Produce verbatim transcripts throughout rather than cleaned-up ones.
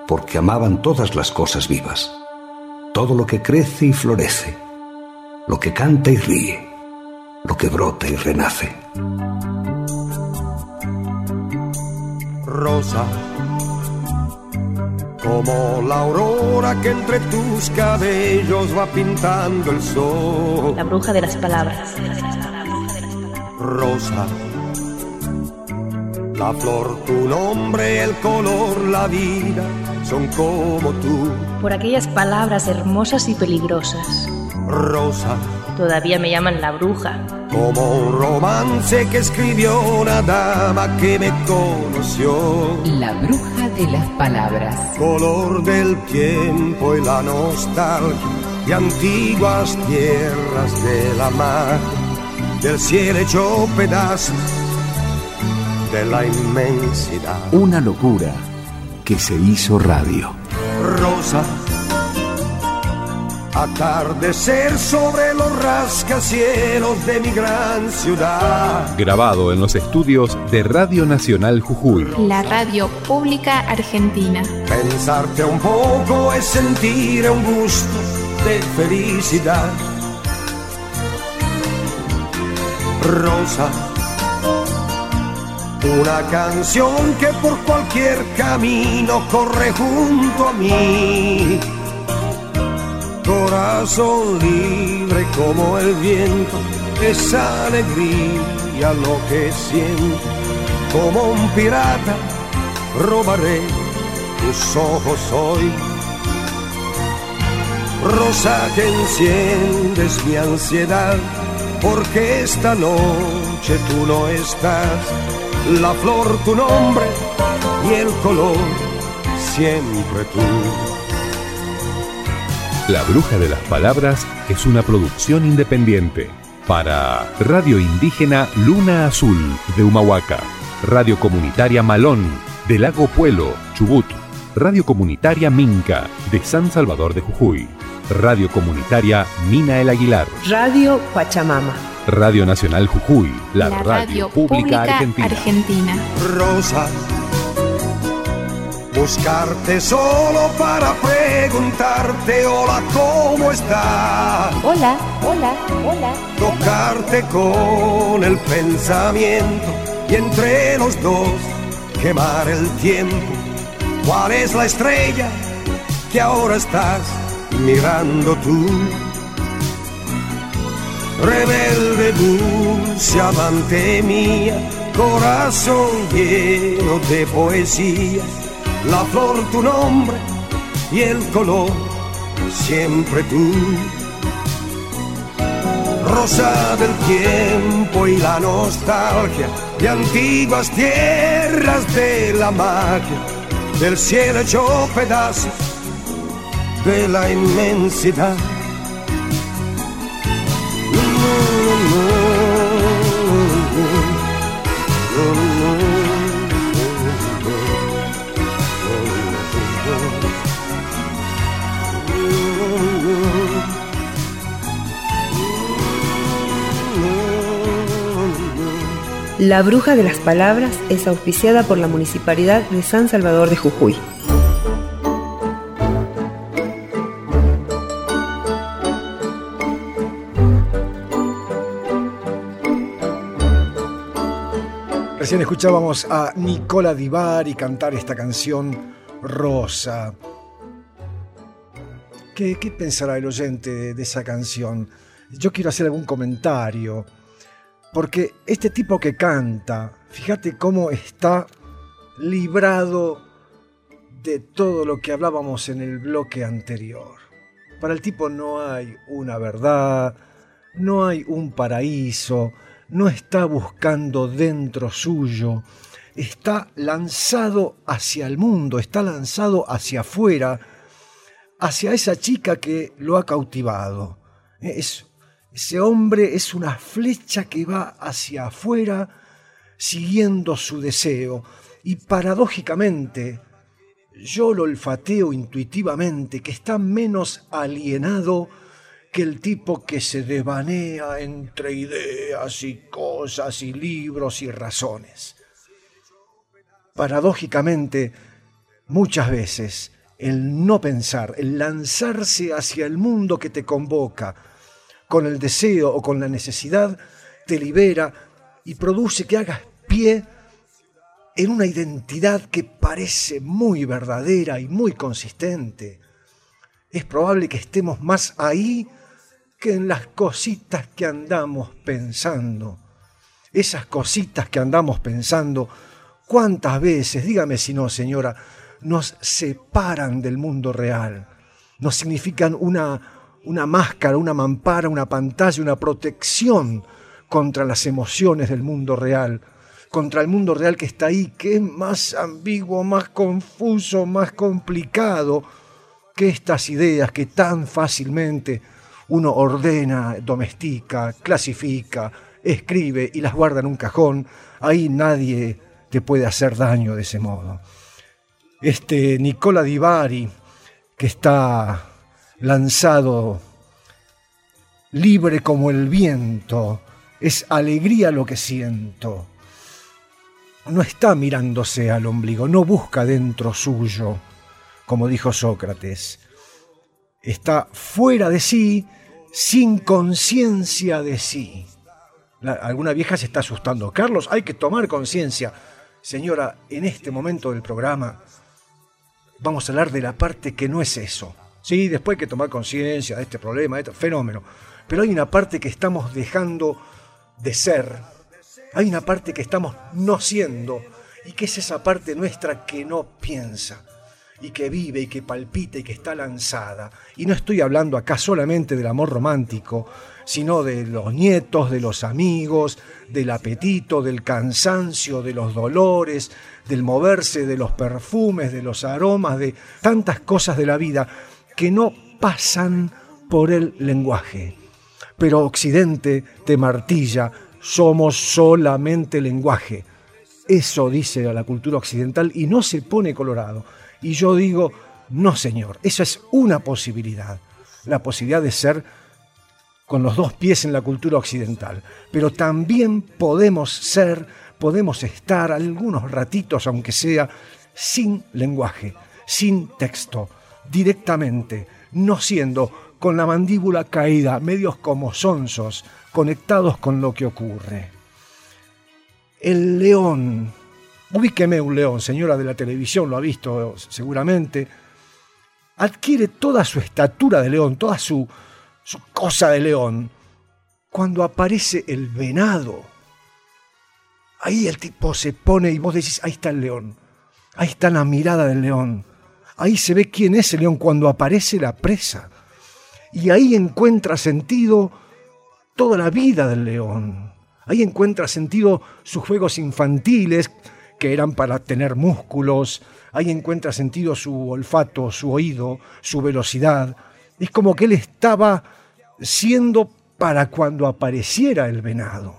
porque amaban todas las cosas vivas, todo lo que crece y florece, lo que canta y ríe, lo que brota y renace. Rosa, como la aurora que entre tus cabellos va pintando el sol. La bruja de las palabras. Rosa, la flor, tu nombre, el color, la vida son como tú. Por aquellas palabras hermosas y peligrosas. Rosa, todavía me llaman la bruja. Como un romance que escribió una dama que me conoció. La bruja de las palabras. Color del tiempo y la nostalgia de antiguas tierras de la mar, del cielo hecho pedazos, de la inmensidad. Una locura que se hizo radio. Rosa, atardecer sobre los rascacielos de mi gran ciudad. Grabado en los estudios de Radio Nacional Jujuy. La radio pública argentina. Pensarte un poco es sentir un gusto de felicidad. Rosa, una canción que por cualquier camino corre junto a mí. Corazón libre como el viento, esa alegría lo que siento. Como un pirata robaré tus ojos hoy. Rosa, que enciendes mi ansiedad, porque esta noche tú no estás. La flor, tu nombre, y el color, siempre tú. La Bruja de las Palabras es una producción independiente para Radio Indígena Luna Azul de Humahuaca, Radio Comunitaria Malón de Lago Puelo, Chubut, Radio Comunitaria Minca de San Salvador de Jujuy, Radio Comunitaria Mina el Aguilar, Radio Pachamama, Radio Nacional Jujuy, la, la radio, radio pública, pública argentina. argentina. Rosa, buscarte solo para preguntarte hola, ¿cómo estás? Hola, hola, hola. Tocarte con el pensamiento y entre los dos quemar el tiempo. ¿Cuál es la estrella que ahora estás mirando tú? Rebelde, dulce, amante mía, corazón lleno de poesía. La flor, tu nombre, y el color, siempre tú. Rosa del tiempo y la nostalgia de antiguas tierras de la magia, del cielo hecho pedazos, de la inmensidad. La Bruja de las Palabras es auspiciada por la Municipalidad de San Salvador de Jujuy. Recién escuchábamos a Nicola Di Bari cantar esta canción Rosa. ¿Qué, qué pensará el oyente de, de esa canción? Yo quiero hacer algún comentario. Porque este tipo que canta, fíjate cómo está librado de todo lo que hablábamos en el bloque anterior. Para el tipo no hay una verdad, no hay un paraíso, no está buscando dentro suyo, está lanzado hacia el mundo, está lanzado hacia afuera, hacia esa chica que lo ha cautivado. Es Ese hombre es una flecha que va hacia afuera siguiendo su deseo. Y paradójicamente, yo lo olfateo intuitivamente, que está menos alienado que el tipo que se devanea entre ideas y cosas y libros y razones. Paradójicamente, muchas veces, el no pensar, el lanzarse hacia el mundo que te convoca, con el deseo o con la necesidad, te libera y produce que hagas pie en una identidad que parece muy verdadera y muy consistente. Es probable que estemos más ahí que en las cositas que andamos pensando. Esas cositas que andamos pensando, ¿cuántas veces, dígame si no, señora, nos separan del mundo real? Nos significan una, una máscara, una mampara, una pantalla, una protección contra las emociones del mundo real, contra el mundo real que está ahí, que es más ambiguo, más confuso, más complicado que estas ideas que tan fácilmente uno ordena, domestica, clasifica, escribe y las guarda en un cajón. Ahí nadie te puede hacer daño de ese modo. Este Nicola Di Bari, que está lanzado libre como el viento, es alegría lo que siento. No está mirándose al ombligo, no busca dentro suyo, como dijo Sócrates. Está fuera de sí, sin conciencia de sí. La, alguna vieja se está asustando. Carlos, hay que tomar conciencia. Señora, en este momento del programa vamos a hablar de la parte que no es eso. Sí, después hay que tomar conciencia de este problema, de este fenómeno. Pero hay una parte que estamos dejando de ser. Hay una parte que estamos no siendo. Y que es esa parte nuestra que no piensa. Y que vive y que palpita y que está lanzada. Y no estoy hablando acá solamente del amor romántico, sino de los nietos, de los amigos, del apetito, del cansancio, de los dolores, del moverse, de los perfumes, de los aromas, de tantas cosas de la vida que no pasan por el lenguaje. Pero Occidente te martilla, somos solamente lenguaje. Eso dice a la cultura occidental y no se pone colorado. Y yo digo, no señor, esa es una posibilidad, la posibilidad de ser con los dos pies en la cultura occidental. Pero también podemos ser, podemos estar algunos ratitos, aunque sea, sin lenguaje, sin texto, directamente, no siendo con la mandíbula caída, medios como sonsos, conectados con lo que ocurre. El león, ubíqueme un león, señora de la televisión, lo ha visto seguramente, adquiere toda su estatura de león, toda su, su cosa de león, cuando aparece el venado. Ahí el tipo se pone y vos decís, ahí está el león, ahí está la mirada del león, ahí se ve quién es el león cuando aparece la presa. Y ahí encuentra sentido toda la vida del león. Ahí encuentra sentido sus juegos infantiles, que eran para tener músculos. Ahí encuentra sentido su olfato, su oído, su velocidad. Es como que él estaba siendo para cuando apareciera el venado.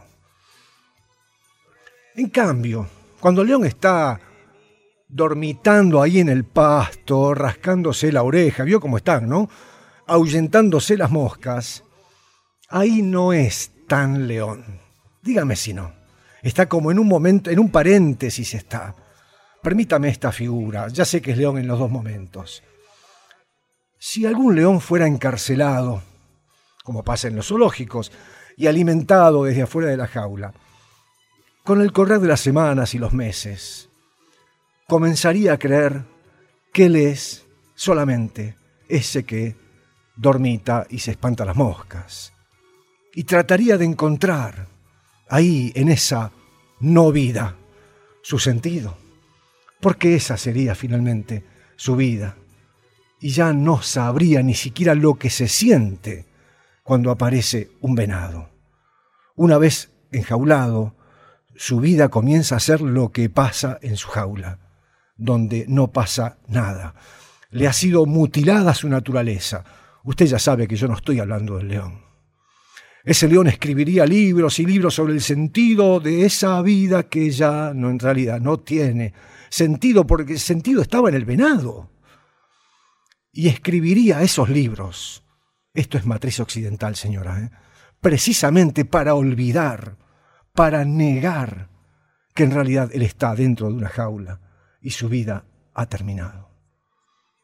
En cambio, cuando el león está dormitando ahí en el pasto, rascándose la oreja, vio cómo están, ¿no? Ahuyentándose las moscas, ahí no es tan león. Dígame si no. Está como en un momento, en un paréntesis está. Permítame esta figura, ya sé que es león en los dos momentos. Si algún león fuera encarcelado, como pasa en los zoológicos, y alimentado desde afuera de la jaula, con el correr de las semanas y los meses, comenzaría a creer que él es solamente ese que dormita y se espanta las moscas. Y trataría de encontrar ahí, en esa no vida, su sentido. Porque esa sería finalmente su vida. Y ya no sabría ni siquiera lo que se siente cuando aparece un venado. Una vez enjaulado, su vida comienza a ser lo que pasa en su jaula, donde no pasa nada. Le ha sido mutilada su naturaleza. Usted ya sabe que yo no estoy hablando del león. Ese león escribiría libros y libros sobre el sentido de esa vida que ya no, en realidad no tiene sentido, porque el sentido estaba en el venado. Y escribiría esos libros. Esto es matriz occidental, señora, ¿eh? Precisamente para olvidar, para negar que en realidad él está dentro de una jaula y su vida ha terminado.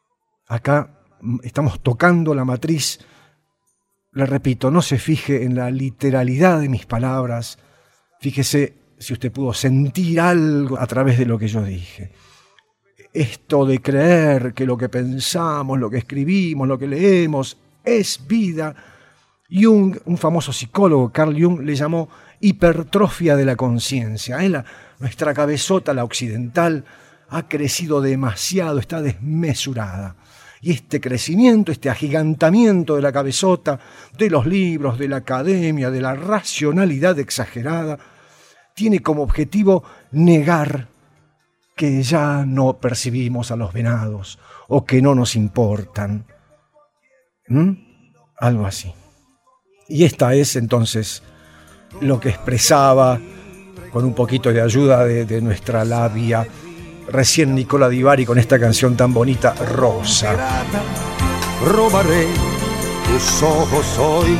Acá estamos tocando la matriz. Le repito, no se fije en la literalidad de mis palabras. Fíjese si usted pudo sentir algo a través de lo que yo dije. Esto de creer que lo que pensamos, lo que escribimos, lo que leemos es vida. Jung, un famoso psicólogo, Carl Jung, le llamó hipertrofia de la conciencia. ¿Eh? La, nuestra cabezota, la occidental, ha crecido demasiado, está desmesurada. Y este crecimiento, este agigantamiento de la cabezota, de los libros, de la academia, de la racionalidad exagerada, tiene como objetivo negar que ya no percibimos a los venados o que no nos importan. ¿Mm? Algo así. Y esta es entonces lo que expresaba, con un poquito de ayuda de, de nuestra labia, recién Nicola Di Bari con esta canción tan bonita, Rosa. Robaré tus ojos hoy,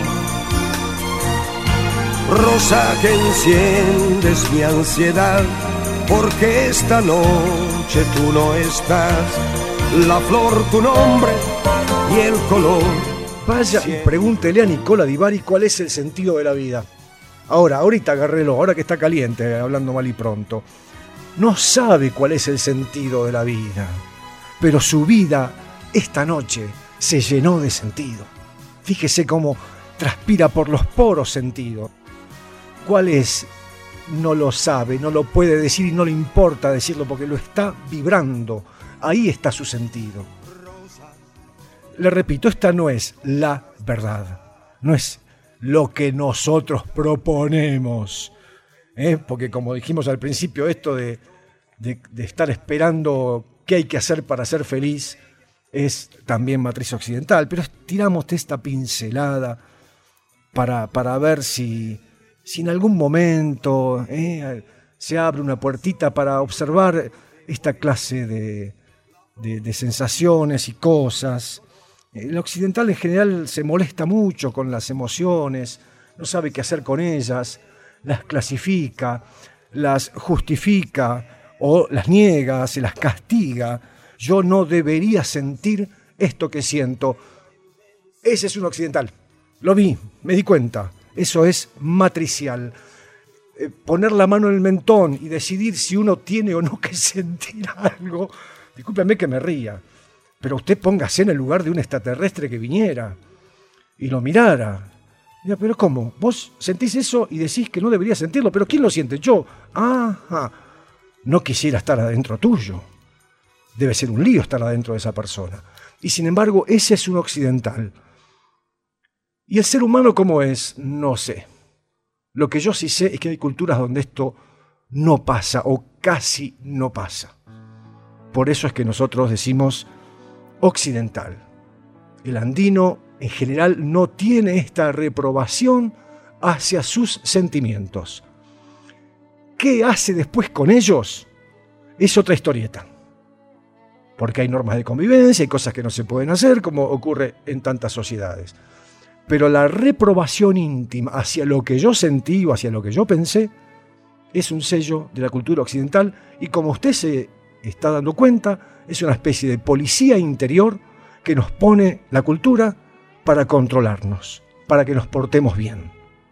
rosa que enciendes mi ansiedad, porque esta noche tú no estás, la flor tu nombre y el color. Vaya y pregúntele a Nicola Di Bari cuál es el sentido de la vida. Ahora, ahorita agárrelo, ahora que está caliente, hablando mal y pronto. No sabe cuál es el sentido de la vida, pero su vida esta noche se llenó de sentido. Fíjese cómo transpira por los poros sentido. ¿Cuál es? No lo sabe, no lo puede decir y no le importa decirlo porque lo está vibrando. Ahí está su sentido. Le repito, esta no es la verdad, no es lo que nosotros proponemos. ¿Eh? Porque como dijimos al principio, esto de, de, de estar esperando qué hay que hacer para ser feliz es también matriz occidental, pero tiramos esta pincelada para, para ver si, si en algún momento ¿eh? se abre una puertita para observar esta clase de, de, de sensaciones y cosas. El occidental en general se molesta mucho con las emociones, no sabe qué hacer con ellas, las clasifica, las justifica o las niega, se las castiga. Yo no debería sentir esto que siento. Ese es un occidental. Lo vi, me di cuenta. Eso es matricial. Eh, poner la mano en el mentón y decidir si uno tiene o no que sentir algo. Discúlpeme que me ría, pero usted póngase en el lugar de un extraterrestre que viniera y lo mirara. Mira, pero ¿cómo? Vos sentís eso y decís que no debería sentirlo, pero ¿quién lo siente? Yo. Ajá. No quisiera estar adentro tuyo. Debe ser un lío estar adentro de esa persona. Y sin embargo, ese es un occidental. ¿Y el ser humano cómo es? No sé. Lo que yo sí sé es que hay culturas donde esto no pasa o casi no pasa. Por eso es que nosotros decimos occidental. El andino en general no tiene esta reprobación hacia sus sentimientos. ¿Qué hace después con ellos? Es otra historieta. Porque hay normas de convivencia, hay cosas que no se pueden hacer, como ocurre en tantas sociedades. Pero la reprobación íntima hacia lo que yo sentí o hacia lo que yo pensé es un sello de la cultura occidental y como usted se está dando cuenta, es una especie de policía interior que nos pone la cultura para controlarnos, para que nos portemos bien.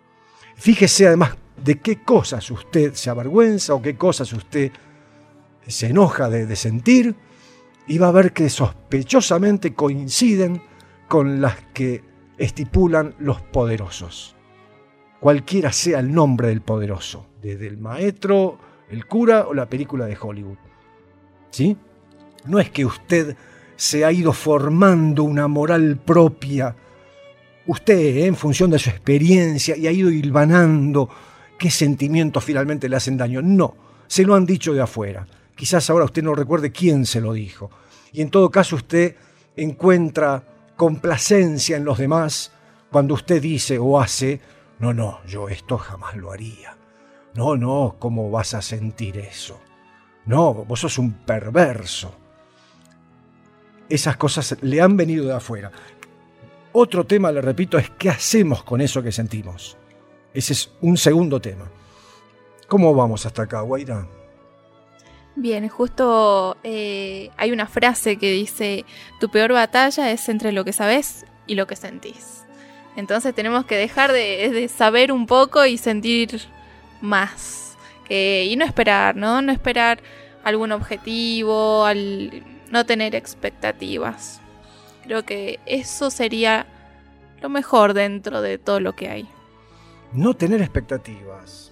Fíjese además de qué cosas usted se avergüenza o qué cosas usted se enoja de, de sentir y va a ver que sospechosamente coinciden con las que estipulan los poderosos. Cualquiera sea el nombre del poderoso, desde el maestro, el cura o la película de Hollywood. ¿Sí? No es que usted se ha ido formando una moral propia, usted ¿eh? en función de su experiencia y ha ido hilvanando qué sentimientos finalmente le hacen daño. No, se lo han dicho de afuera. Quizás ahora usted no recuerde quién se lo dijo. Y en todo caso usted encuentra complacencia en los demás cuando usted dice o hace, no, no, yo esto jamás lo haría. No, no, ¿cómo vas a sentir eso? No, vos sos un perverso. Esas cosas le han venido de afuera. Otro tema, le repito, es qué hacemos con eso que sentimos. Ese es un segundo tema. ¿Cómo vamos hasta acá, Guaira? Bien, justo eh, hay una frase que dice: tu peor batalla es entre lo que sabes y lo que sentís. Entonces tenemos que dejar de, de saber un poco y sentir más. Que, y no esperar, ¿no? No esperar algún objetivo, al no tener expectativas. Creo que eso sería lo mejor dentro de todo lo que hay. No tener expectativas.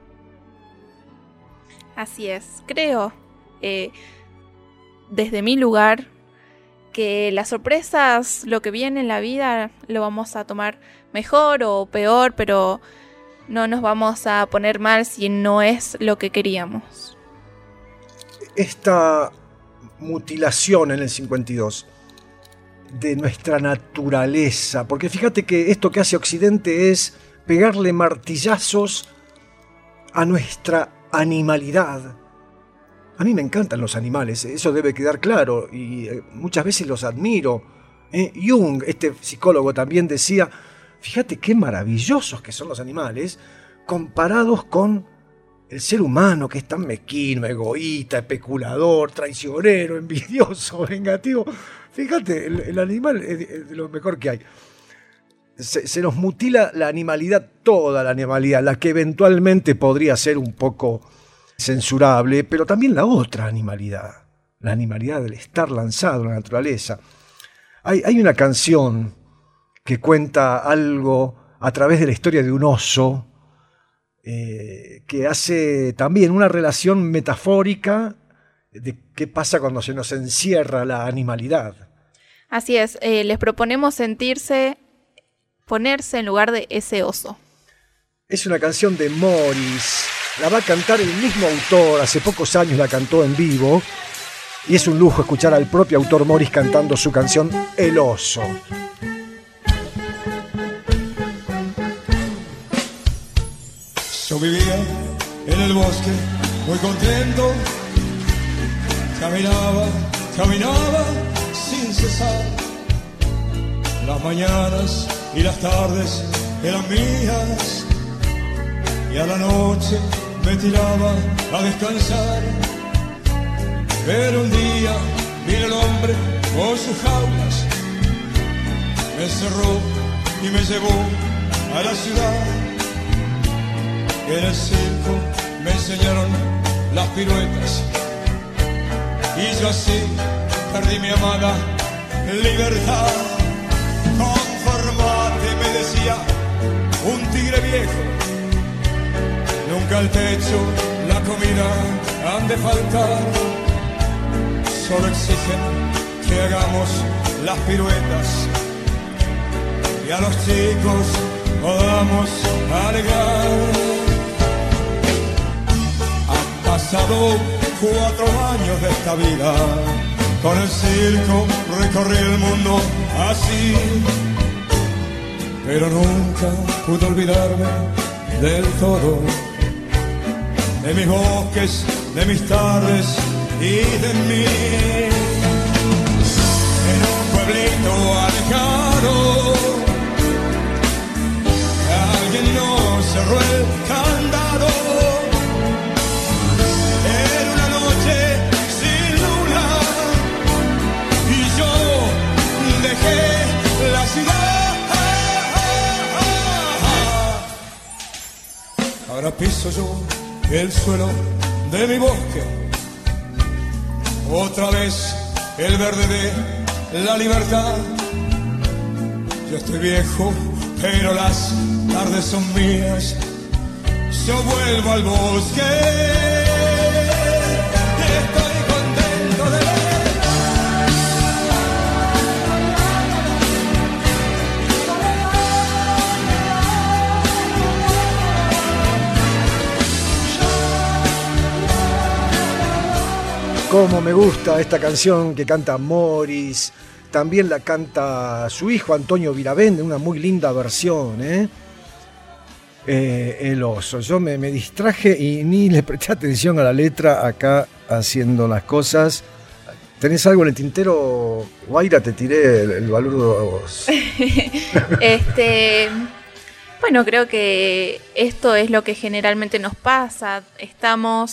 Así es. Creo, eh, desde mi lugar, que las sorpresas, lo que viene en la vida, lo vamos a tomar mejor o peor, pero no nos vamos a poner mal si no es lo que queríamos. Esta mutilación en el cincuenta y dos de nuestra naturaleza, porque fíjate que esto que hace Occidente es pegarle martillazos a nuestra animalidad. A mí me encantan los animales, eso debe quedar claro, y muchas veces los admiro. ¿eh? Jung, este psicólogo, también decía, fíjate qué maravillosos que son los animales comparados con el ser humano, que es tan mezquino, egoísta, especulador, traicionero, envidioso, vengativo. Fíjate, el, el animal es de lo mejor que hay. Se, se nos mutila la animalidad, toda la animalidad, la que eventualmente podría ser un poco censurable, pero también la otra animalidad, la animalidad del estar lanzado en la naturaleza. Hay, hay una canción que cuenta algo a través de la historia de un oso, eh, que hace también una relación metafórica de qué pasa cuando se nos encierra la animalidad. Así es, eh, les proponemos sentirse, ponerse en lugar de ese oso. Es una canción de Morris, la va a cantar el mismo autor, hace pocos años la cantó en vivo, y es un lujo escuchar al propio autor Morris cantando su canción El oso. Yo vivía en el bosque muy contento, caminaba, caminaba sin cesar. Las mañanas y las tardes eran mías, y a la noche me tiraba a descansar. Pero un día vino el hombre con sus jaulas, me encerró y me llevó a la ciudad. En el circo me enseñaron las piruetas, y yo así perdí mi amada libertad. Conformate, me decía un tigre viejo, nunca el techo, la comida han de faltar. Solo exigen que hagamos las piruetas y a los chicos podamos alegar. Han pasado cuatro años de esta vida, con el circo recorrí el mundo así, pero nunca pude olvidarme del todo, de mis bosques, de mis tardes y de mí. En un pueblito alejado, alguien nos cerró el candado. Era una noche sin luna y yo dejé la ciudad. Ahora piso yo el suelo de mi bosque, otra vez el verde de la libertad. Yo estoy viejo, pero las tardes son mías. Yo vuelvo al bosque, estoy contento de ver. Cómo me gusta esta canción que canta Morris. También la canta su hijo Antonio Viravende, una muy linda versión, ¿eh? Eh, el oso. Yo me, me distraje y ni le presté atención a la letra acá haciendo las cosas. ¿Tenés algo en el tintero, Guaira? Te tiré el, el balurdo a vos. este, bueno, creo que esto es lo que generalmente nos pasa. Estamos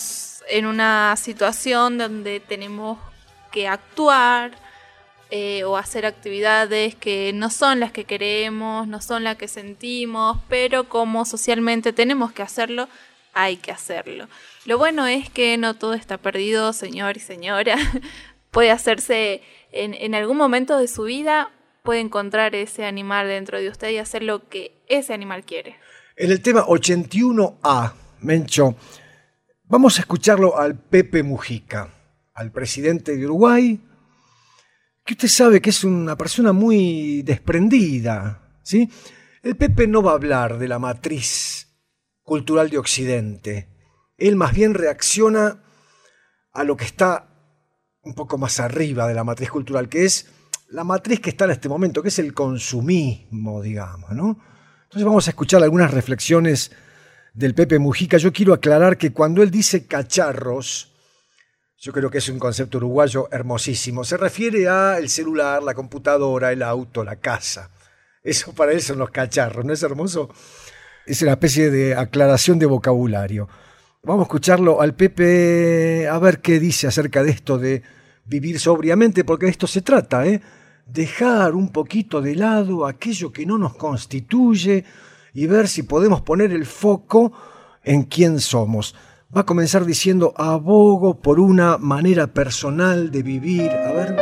en una situación donde tenemos que actuar eh, o hacer actividades que no son las que queremos, no son las que sentimos, pero como socialmente tenemos que hacerlo, hay que hacerlo. Lo bueno es que no todo está perdido, señor y señora. Puede hacerse en, en algún momento de su vida, puede encontrar ese animal dentro de usted y hacer lo que ese animal quiere. En el tema ochenta y uno A, Mencho, vamos a escucharlo al Pepe Mujica, al presidente de Uruguay, que usted sabe que es una persona muy desprendida, ¿sí? El Pepe no va a hablar de la matriz cultural de Occidente. Él más bien reacciona a lo que está un poco más arriba de la matriz cultural, que es la matriz que está en este momento, que es el consumismo, digamos, ¿no? Entonces vamos a escuchar algunas reflexiones del Pepe Mujica. Yo quiero aclarar que cuando él dice cacharros, yo creo que es un concepto uruguayo hermosísimo, se refiere a el celular, la computadora, el auto, la casa. Eso para él son los cacharros, ¿no es hermoso? Es una especie de aclaración de vocabulario. Vamos a escucharlo al Pepe, a ver qué dice acerca de esto de vivir sobriamente, porque de esto se trata, ¿eh? Dejar un poquito de lado aquello que no nos constituye y ver si podemos poner el foco en quién somos. Va a comenzar diciendo: abogo por una manera personal de vivir. A ver.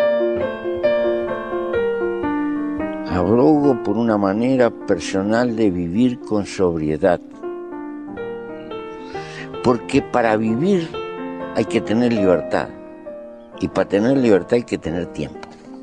Abogo por una manera personal de vivir con sobriedad. Porque para vivir hay que tener libertad. Y para tener libertad hay que tener tiempo.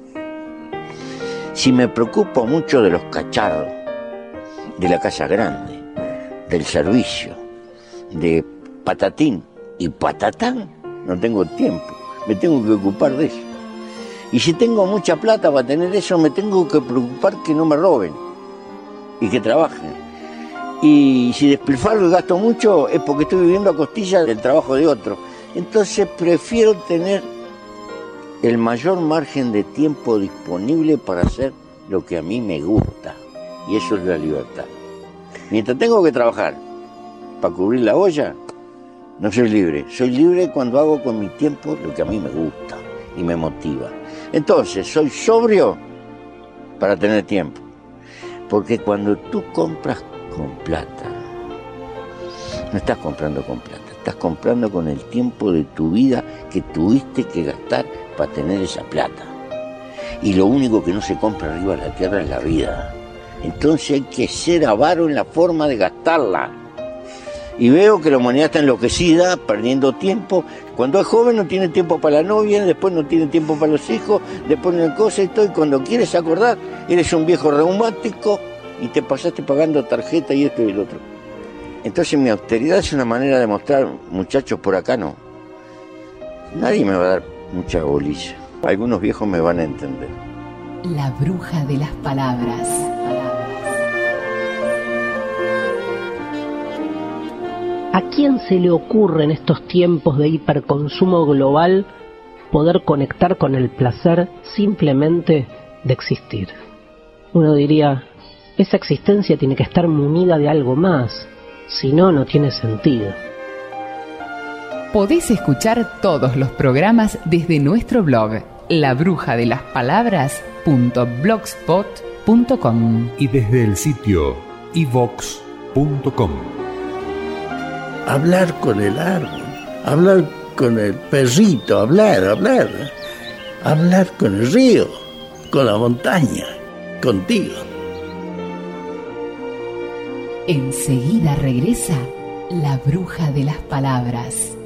Si me preocupo mucho de los cacharros, de la casa grande, del servicio, de patatín y patatán, no tengo tiempo, me tengo que ocupar de eso. Y si tengo mucha plata para tener eso, me tengo que preocupar que no me roben y que trabajen. Y si despilfarro y gasto mucho, es porque estoy viviendo a costilla del trabajo de otro. Entonces prefiero tener el mayor margen de tiempo disponible para hacer lo que a mí me gusta. Y eso es la libertad. Mientras tengo que trabajar para cubrir la olla, no soy libre. Soy libre cuando hago con mi tiempo lo que a mí me gusta y me motiva. Entonces, soy sobrio para tener tiempo. Porque cuando tú compras con plata, no estás comprando con plata, estás comprando con el tiempo de tu vida que tuviste que gastar para tener esa plata. Y lo único que no se compra arriba de la tierra es la vida. Entonces hay que ser avaro en la forma de gastarla. Y veo que la humanidad está enloquecida, perdiendo tiempo. Cuando es joven no tiene tiempo para la novia, después no tiene tiempo para los hijos, después no hay cosa y todo. Y cuando quieres acordar, eres un viejo reumático y te pasaste pagando tarjeta y esto y el otro. Entonces mi austeridad es una manera de mostrar, muchachos, por acá no. Nadie me va a dar mucha bolilla. Algunos viejos me van a entender. La bruja de las palabras. ¿A quién se le ocurre en estos tiempos de hiperconsumo global poder conectar con el placer simplemente de existir? Uno diría, esa existencia tiene que estar munida de algo más, si no, no tiene sentido. Podés escuchar todos los programas desde nuestro blog, la bruja de las palabras punto blogspot punto com y desde el sitio i vox punto com. Hablar con el árbol, hablar con el perrito, hablar, hablar, hablar con el río, con la montaña, contigo. Enseguida regresa la bruja de las palabras.